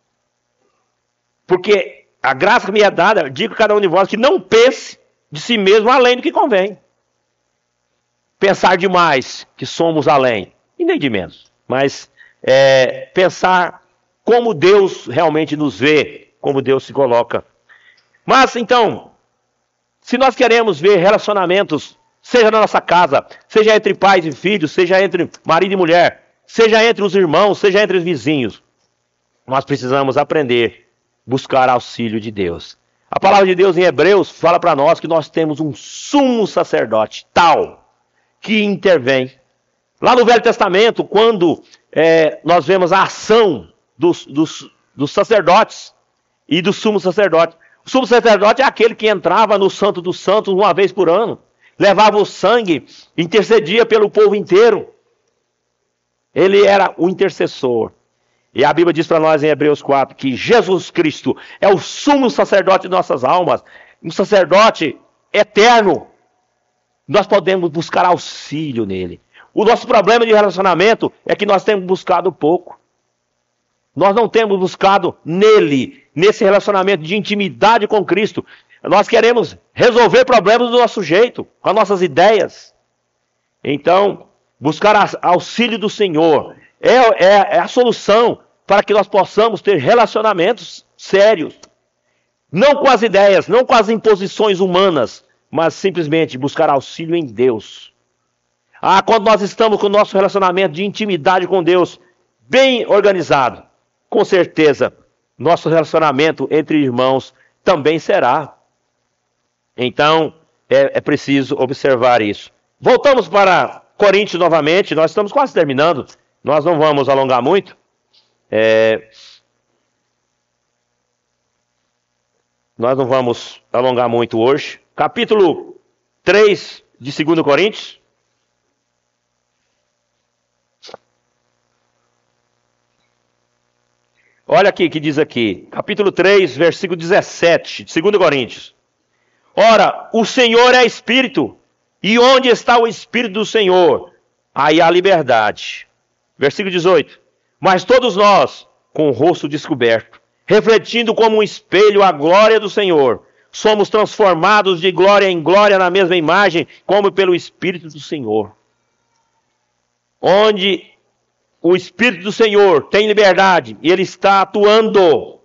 porque a graça que me é dada, digo a cada um de vós que não pense de si mesmo além do que convém. Pensar demais que somos além, e nem de menos, mas pensar como Deus realmente nos vê, como Deus se coloca. Mas então, se nós queremos ver relacionamentos, seja na nossa casa, seja entre pais e filhos, seja entre marido e mulher, seja entre os irmãos, seja entre os vizinhos, nós precisamos aprender, buscar auxílio de Deus. A palavra de Deus em Hebreus fala para nós que nós temos um sumo sacerdote tal que intervém. Lá no Velho Testamento, quando nós vemos a ação dos sacerdotes e do sumo sacerdote. O sumo sacerdote é aquele que entrava no Santo dos Santos uma vez por ano, levava o sangue, intercedia pelo povo inteiro. Ele era o intercessor. E a Bíblia diz para nós em Hebreus 4 que Jesus Cristo é o sumo sacerdote de nossas almas, um sacerdote eterno. Nós podemos buscar auxílio nele. O nosso problema de relacionamento é que nós temos buscado pouco. Nós não temos buscado nele, nesse relacionamento de intimidade com Cristo. Nós queremos resolver problemas do nosso jeito, com as nossas ideias. Então, buscar auxílio do Senhor é a solução para que nós possamos ter relacionamentos sérios. Não com as ideias, não com as imposições humanas, mas simplesmente buscar auxílio em Deus. Quando nós estamos com o nosso relacionamento de intimidade com Deus bem organizado, com certeza, nosso relacionamento entre irmãos também será. Então, é preciso observar isso. Voltamos para Coríntios novamente, nós estamos quase terminando, nós não vamos alongar muito. Nós não vamos alongar muito hoje. Capítulo 3 de 2 Coríntios. Olha aqui que diz aqui, capítulo 3, versículo 17, de 2 Coríntios. Ora, o Senhor é Espírito, e onde está o Espírito do Senhor? Aí há liberdade. Versículo 18. Mas todos nós, com o rosto descoberto, refletindo como um espelho a glória do Senhor, somos transformados de glória em glória na mesma imagem, como pelo Espírito do Senhor. Onde o Espírito do Senhor tem liberdade e Ele está atuando,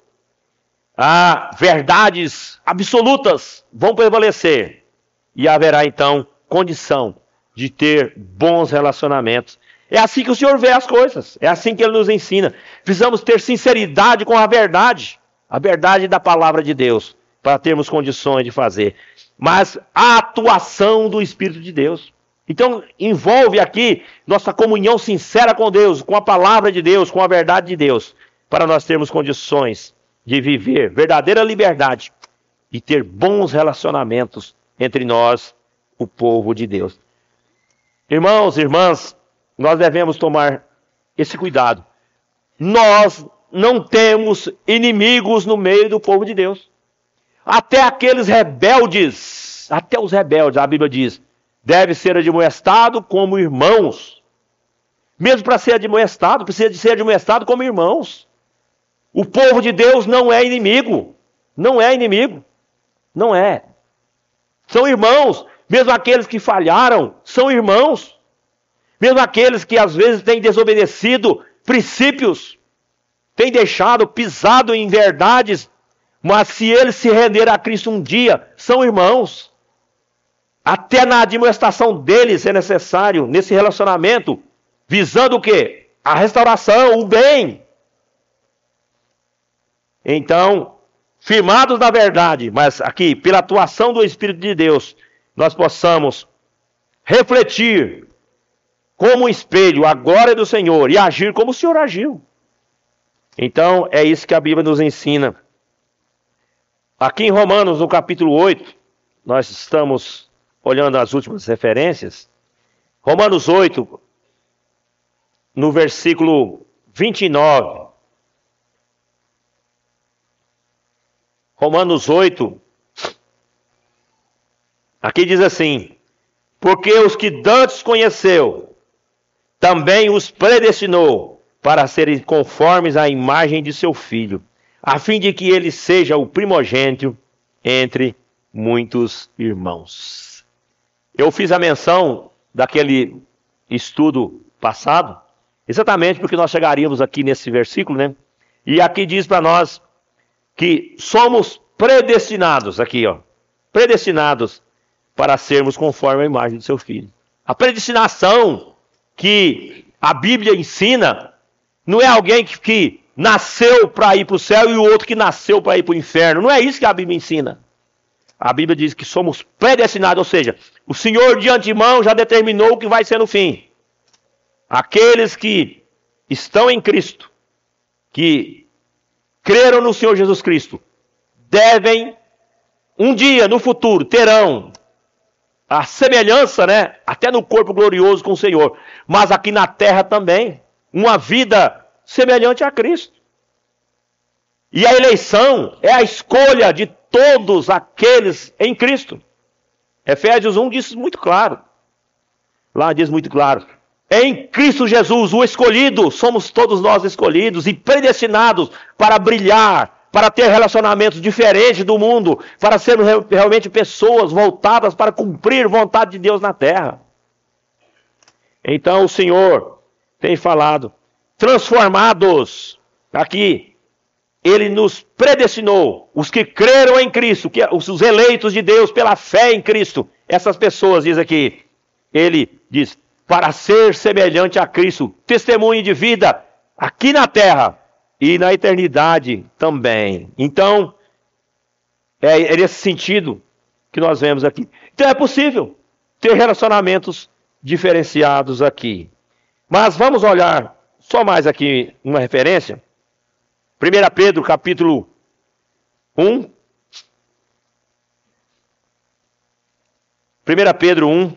verdades absolutas vão prevalecer. E haverá então condição de ter bons relacionamentos. É assim que o Senhor vê as coisas. É assim que Ele nos ensina. Precisamos ter sinceridade com a verdade da palavra de Deus, para termos condições de fazer. Mas a atuação do Espírito de Deus. Então, envolve aqui nossa comunhão sincera com Deus, com a palavra de Deus, com a verdade de Deus, para nós termos condições de viver verdadeira liberdade e ter bons relacionamentos entre nós, o povo de Deus. Irmãos e irmãs, nós devemos tomar esse cuidado. Nós não temos inimigos no meio do povo de Deus. Até aqueles rebeldes, até os rebeldes, a Bíblia diz, deve ser admoestado como irmãos. Mesmo para ser admoestado, precisa de ser admoestado como irmãos. O povo de Deus não é inimigo. Não é inimigo. Não é. São irmãos. Mesmo aqueles que falharam, são irmãos. Mesmo aqueles que às vezes têm desobedecido princípios, têm pisado em verdades, mas se eles se renderem a Cristo um dia, são irmãos. Até na admoestação deles é necessário, nesse relacionamento, visando o quê? A restauração, o bem. Então, firmados na verdade, mas aqui, pela atuação do Espírito de Deus, nós possamos refletir como um espelho a glória do Senhor e agir como o Senhor agiu. Então, é isso que a Bíblia nos ensina. Aqui em Romanos, no capítulo 8, nós estamos olhando as últimas referências. Romanos 8, no versículo 29. Romanos 8, aqui diz assim: Porque os que dantes conheceu, também os predestinou para serem conformes à imagem de seu Filho, a fim de que ele seja o primogênito entre muitos irmãos. Eu fiz a menção daquele estudo passado, exatamente porque nós chegaríamos aqui nesse versículo, né? E aqui diz para nós que somos predestinados, aqui ó, predestinados para sermos conforme a imagem do seu Filho. A predestinação que a Bíblia ensina não é alguém que nasceu para ir para o céu e o outro que nasceu para ir para o inferno. Não é isso que a Bíblia ensina. A Bíblia diz que somos predestinados, ou seja, o Senhor de antemão já determinou o que vai ser no fim. Aqueles que estão em Cristo, que creram no Senhor Jesus Cristo, devem, um dia no futuro, terão a semelhança, né, até no corpo glorioso com o Senhor, mas aqui na terra também, uma vida semelhante a Cristo. E a eleição é a escolha de todos aqueles em Cristo. Efésios 1 diz muito claro. Lá diz muito claro. Em Cristo Jesus, o escolhido, somos todos nós escolhidos e predestinados para brilhar, para ter relacionamentos diferentes do mundo, para sermos realmente pessoas voltadas para cumprir a vontade de Deus na terra. Então o Senhor tem falado, transformados, aqui, Ele nos predestinou, os que creram em Cristo, os eleitos de Deus pela fé em Cristo, essas pessoas, diz aqui, Ele diz, para ser semelhante a Cristo, testemunho de vida aqui na terra e na eternidade também. Então, é nesse sentido que nós vemos aqui. Então é possível ter relacionamentos diferenciados aqui. Mas vamos olhar só mais aqui uma referência. 1 Pedro capítulo 1. 1 Pedro 1.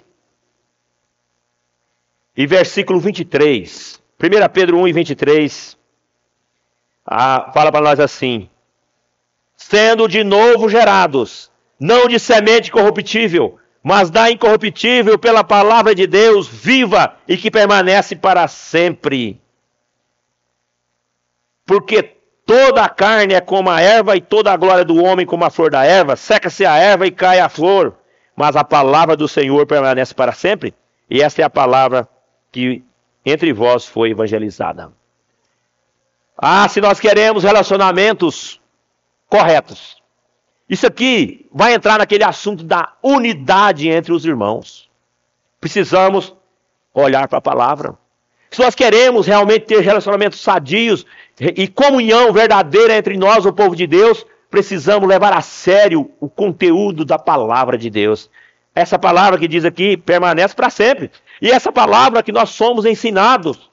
E versículo 23. 1 Pedro 1 e 23. Fala para nós assim. Sendo de novo gerados, não de semente corruptível, mas da incorruptível pela palavra de Deus, viva e que permanece para sempre. Porque toda a carne é como a erva e toda a glória do homem como a flor da erva. Seca-se a erva e cai a flor, mas a palavra do Senhor permanece para sempre. E esta é a palavra que entre vós foi evangelizada. Se nós queremos relacionamentos corretos, isso aqui vai entrar naquele assunto da unidade entre os irmãos. Precisamos olhar para a palavra. Se nós queremos realmente ter relacionamentos sadios e comunhão verdadeira entre nós, o povo de Deus, precisamos levar a sério o conteúdo da palavra de Deus. Essa palavra que diz aqui permanece para sempre. E essa palavra que nós somos ensinados.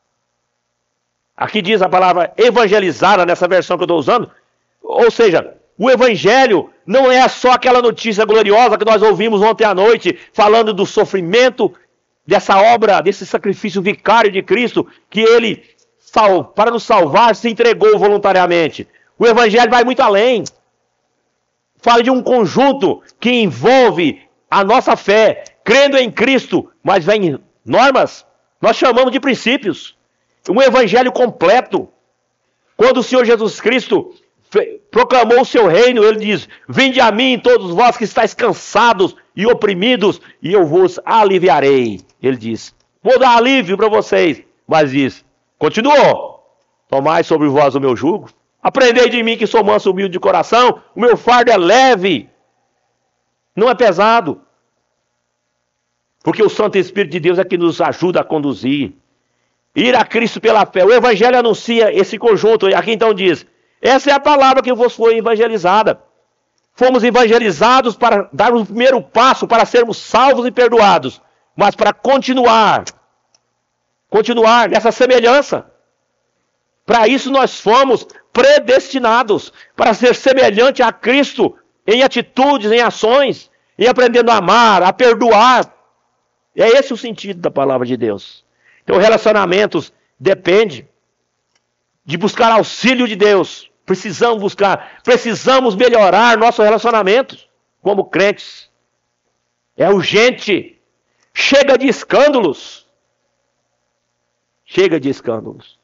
Aqui diz a palavra evangelizada, nessa versão que eu estou usando. Ou seja, o evangelho não é só aquela notícia gloriosa que nós ouvimos ontem à noite, falando do sofrimento, dessa obra, desse sacrifício vicário de Cristo, que Ele, para nos salvar, se entregou voluntariamente. O evangelho vai muito além. Fala de um conjunto que envolve a nossa fé, crendo em Cristo, mas vem normas, nós chamamos de princípios. Um evangelho completo. Quando o Senhor Jesus Cristo proclamou o seu reino, ele diz, vinde a mim todos vós que estáis cansados e oprimidos, e eu vos aliviarei. Ele diz, vou dar alívio para vocês, mas diz, continuou, tomai sobre vós o meu jugo, aprendei de mim que sou manso e humilde de coração, o meu fardo é leve, não é pesado, porque o Santo Espírito de Deus é que nos ajuda a conduzir. Ir a Cristo pela fé. O Evangelho anuncia esse conjunto. Aqui então diz, essa é a palavra que vos foi evangelizada. Fomos evangelizados para dar o primeiro passo para sermos salvos e perdoados. Mas para continuar nessa semelhança. Para isso nós fomos predestinados para ser semelhante a Cristo em atitudes, em ações, em aprendendo a amar, a perdoar. É esse o sentido da palavra de Deus. Então, relacionamentos depende de buscar auxílio de Deus. Precisamos melhorar nossos relacionamentos como crentes. É urgente Chega de escândalos. Chega de escândalos.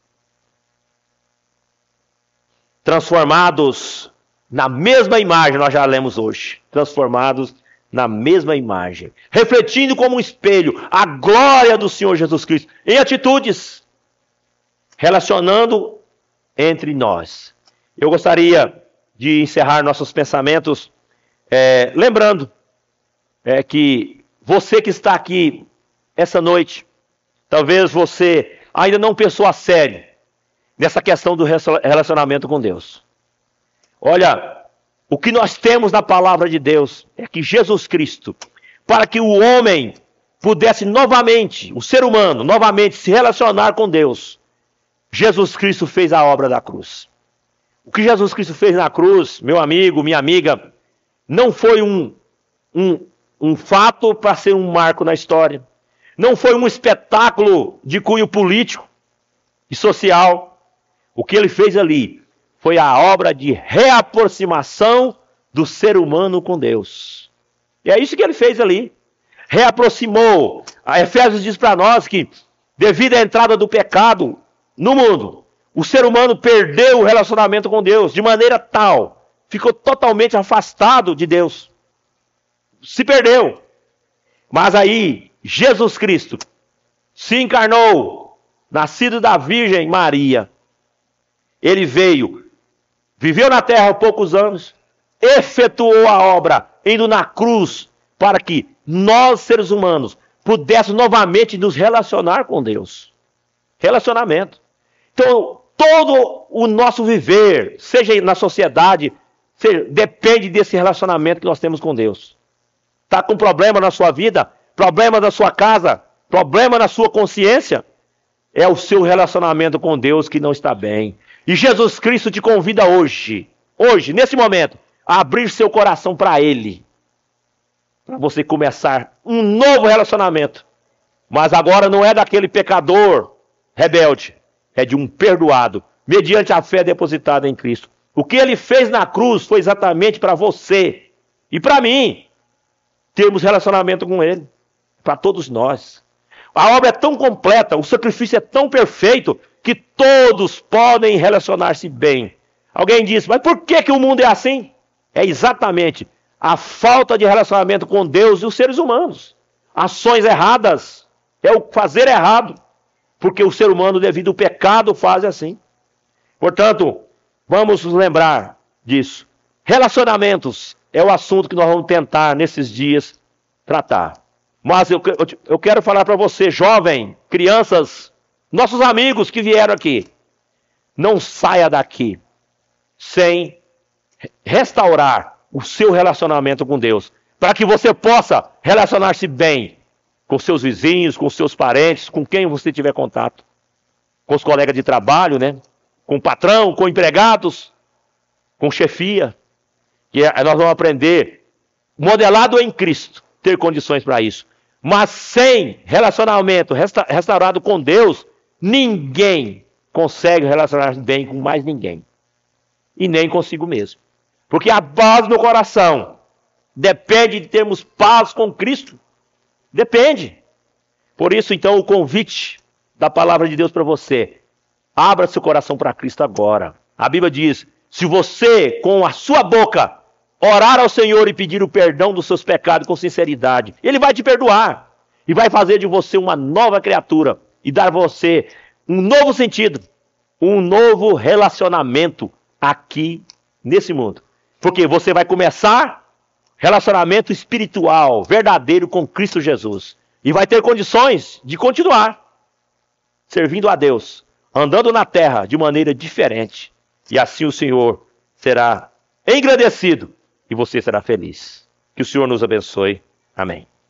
Transformados na mesma imagem, nós já lemos hoje. Transformados na mesma imagem. Refletindo como um espelho a glória do Senhor Jesus Cristo. Em atitudes. Relacionando entre nós. Eu gostaria de encerrar nossos pensamentos lembrando que você que está aqui essa noite, talvez você ainda não pensou a sério nessa questão do relacionamento com Deus. Olha, o que nós temos na palavra de Deus é que Jesus Cristo, para que o homem pudesse novamente, o ser humano, novamente se relacionar com Deus, Jesus Cristo fez a obra da cruz. O que Jesus Cristo fez na cruz, meu amigo, minha amiga, não foi um fato para ser um marco na história. Não foi um espetáculo de cunho político e social. O que ele fez ali foi a obra de reaproximação do ser humano com Deus. E é isso que ele fez ali. Reaproximou. A Efésios diz para nós que, devido à entrada do pecado no mundo, o ser humano perdeu o relacionamento com Deus de maneira tal, ficou totalmente afastado de Deus. Se perdeu. Mas aí, Jesus Cristo se encarnou, nascido da Virgem Maria. Ele veio, viveu na terra há poucos anos, efetuou a obra, indo na cruz, para que nós, seres humanos, pudéssemos novamente nos relacionar com Deus. Relacionamento. Então, todo o nosso viver, seja na sociedade, depende desse relacionamento que nós temos com Deus. Está com problema na sua vida, problema na sua casa, problema na sua consciência, é o seu relacionamento com Deus que não está bem. E Jesus Cristo te convida hoje, nesse momento, a abrir seu coração para Ele. Para você começar um novo relacionamento. Mas agora não é daquele pecador rebelde, é de um perdoado, mediante a fé depositada em Cristo. O que Ele fez na cruz foi exatamente para você e para mim termos relacionamento com Ele, para todos nós. A obra é tão completa, o sacrifício é tão perfeito, que todos podem relacionar-se bem. Alguém disse, mas por que o mundo é assim? É exatamente a falta de relacionamento com Deus e os seres humanos. Ações erradas, é o fazer errado, porque o ser humano, devido ao pecado, faz assim. Portanto, vamos nos lembrar disso. Relacionamentos é o assunto que nós vamos tentar, nesses dias, tratar. Mas eu quero falar para você, jovem, crianças, nossos amigos que vieram aqui. Não saia daqui sem restaurar o seu relacionamento com Deus. Para que você possa relacionar-se bem com seus vizinhos, com seus parentes, com quem você tiver contato. Com os colegas de trabalho, né? Com o patrão, com empregados, com chefia. Que nós vamos aprender, modelado em Cristo, ter condições para isso. Mas sem relacionamento restaurado com Deus, ninguém consegue relacionar-se bem com mais ninguém. E nem consigo mesmo. Porque a paz no coração depende de termos paz com Cristo. Depende. Por isso, então, o convite da palavra de Deus para você. Abra seu coração para Cristo agora. A Bíblia diz, se você, com a sua boca, orar ao Senhor e pedir o perdão dos seus pecados com sinceridade, Ele vai te perdoar. E vai fazer de você uma nova criatura. E dar a você um novo sentido. Um novo relacionamento aqui nesse mundo. Porque você vai começar relacionamento espiritual, verdadeiro com Cristo Jesus. E vai ter condições de continuar servindo a Deus, andando na terra de maneira diferente. E assim o Senhor será engrandecido e você será feliz. Que o Senhor nos abençoe. Amém.